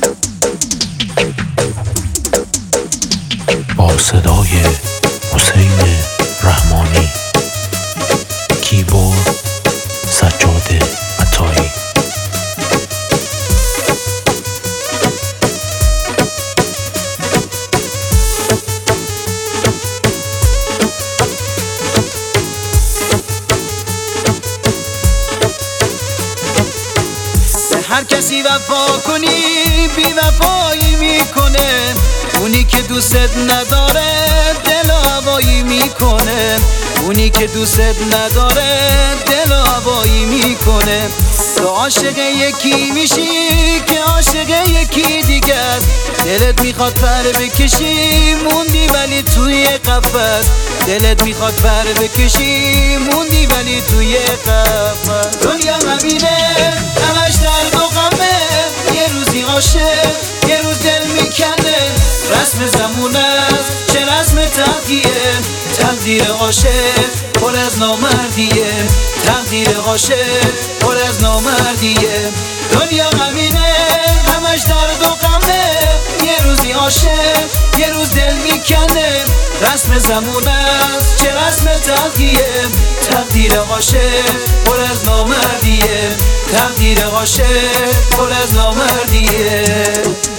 با صدای حسین رحمانی، کیبورد سجاد عطایی. هر کسی وفا کنی بی وفایی میکنه، اونی که دوست نداره دل هوایی میکنه، اونی که دوست نداره دل هوایی میکنه. تو عاشق یکی میشی که عاشق یکی دیگه است، دلت میخواد پر بکشی موندی ولی توی قفس، دلت میخواد پر بکشی موندی ولی توی قفس. دنیا همینه همش درد و غمه، یه روزی عاشق یه روز دل میکنه، رسم زمون است چه رسم تقیه، تقدیر عاشق پر از نامردیه، تقدیر عاشق پر از نامردیه. دنیا همینه همش درد و غمه، یه روزی عاشق یه روز دل میکنه، رسم زمون است چه رسم تقیه، تقدیر عاشق پر از نامردیه، تقدیر عاشق پر از نامردیه.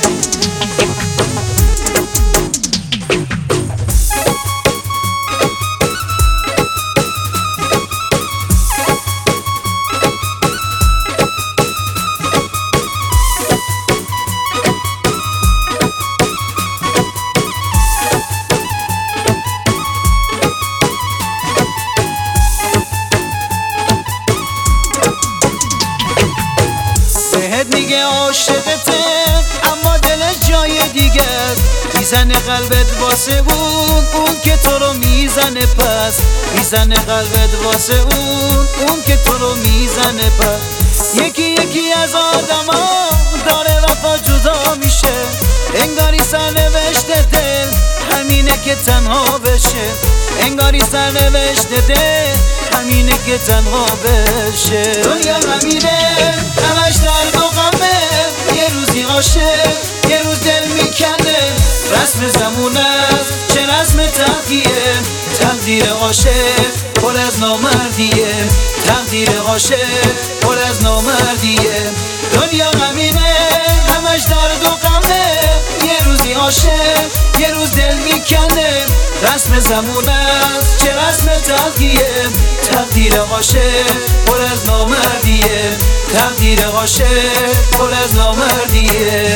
میگه عاشقته اما دلش جای دیگه است، میزنه قلبت واسه اون که تو رو میزنه پس، میزنه قلبت واسه اون که تو رو میزنه پس. یکی یکی از آدما داره وفا جدا میشه، انگاری سرنوشت دل همینه که تنها بشه، انگاری سرنوشت دل همینه که تنها بشه. دنیا همینه همش درد و غمه، یه روزی عاشق یه روز دل میکنه، رسم زمون است چه رسم تقیه، تقدیر عاشق پر از نامردیه، تقدیر عاشق پر از نامردیه. دنیا همینه همش درد و غمه، یه روزی عاشق یه روز دل میکنه، رسم زمون است چه رسم تقیه، تقدیر عاشق پر از نامردیه، تقدیر عاشق پر از نامردیه.